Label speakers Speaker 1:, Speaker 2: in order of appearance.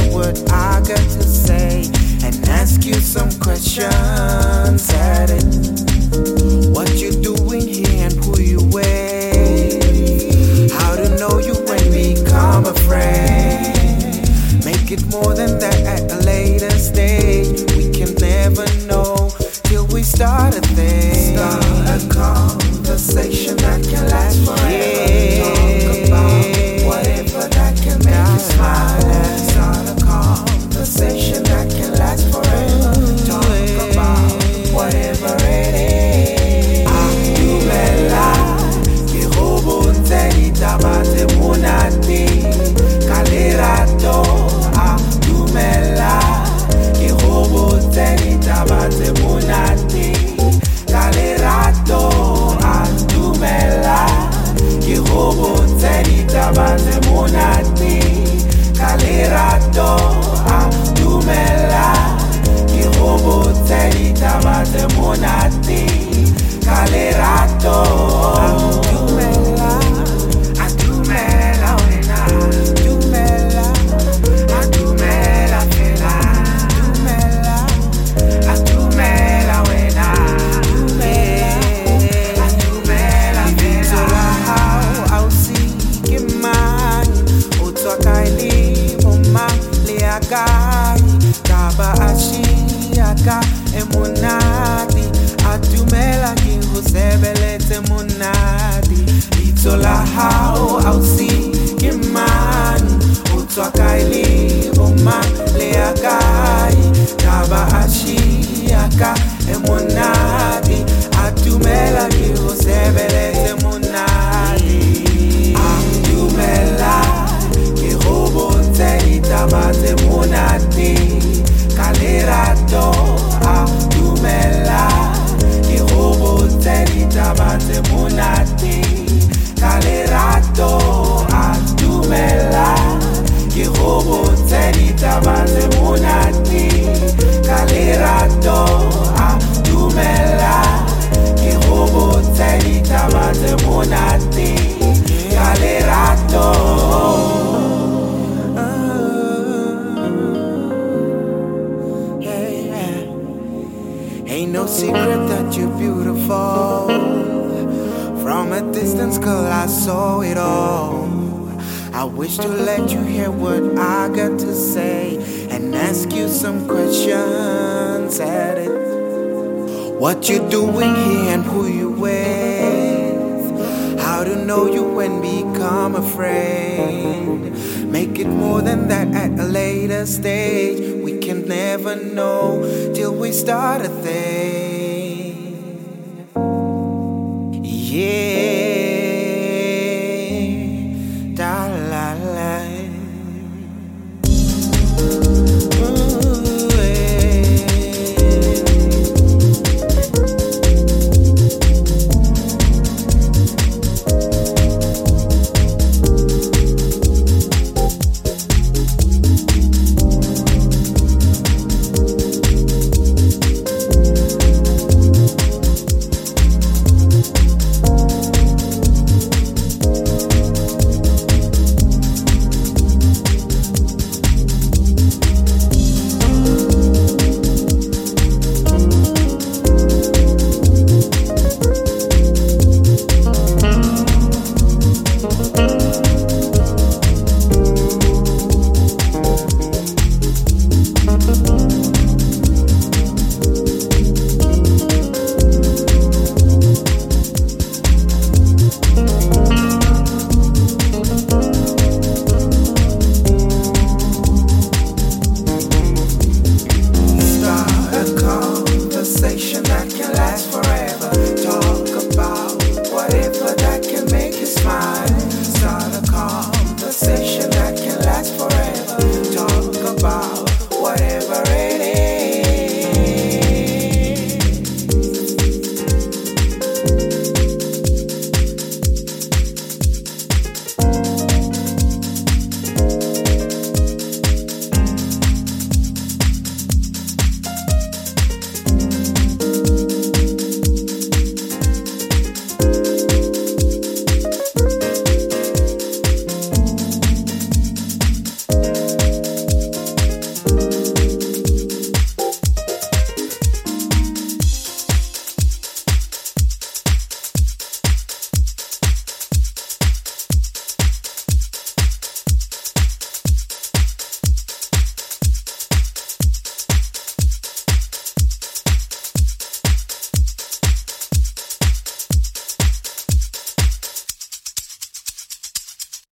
Speaker 1: what I got to say and ask you some questions at it. What you doing here and who you with? How to know you when we become a friend. Make it more than that at a later stage. We can never know till we start a thing. Start a conversation that can last forever. Talk about whatever that can make you smile. Start a conversation that can last forever. Talk about whatever it is. Dumela ke go bontshe ditaba tse monate ka lerato. Dumela ke go bontshe ditaba tse monate ka lerato. Dumela ke go bontshe ditaba tse monate ka lerato. Dumela ke go bontshe ditaba tse monate ka lerato. Kaba ashiaka emunadi atumela kihusebelete munadi itola hao ausi kimani utwakaili boma leagai kaba ashiaka emunadi atumela kihusebelete munadi atumela kihobote itabate munadi kalerato. Dumela ke go bontshe ditaba tse monate ka lerato. Dumela ke go bontshe ditaba tse monate ka lerato. Dumela ke go bontshe ditaba tse monate ka lerato. Ain't no secret that you're beautiful. From a distance, girl, I saw it all. I wish to let you hear what I got to say and ask you some questions at it. What you doing here and who you with? How to know you when become a friend. Make it more than that at a later stage. We can never know till we start a thing. Yeah.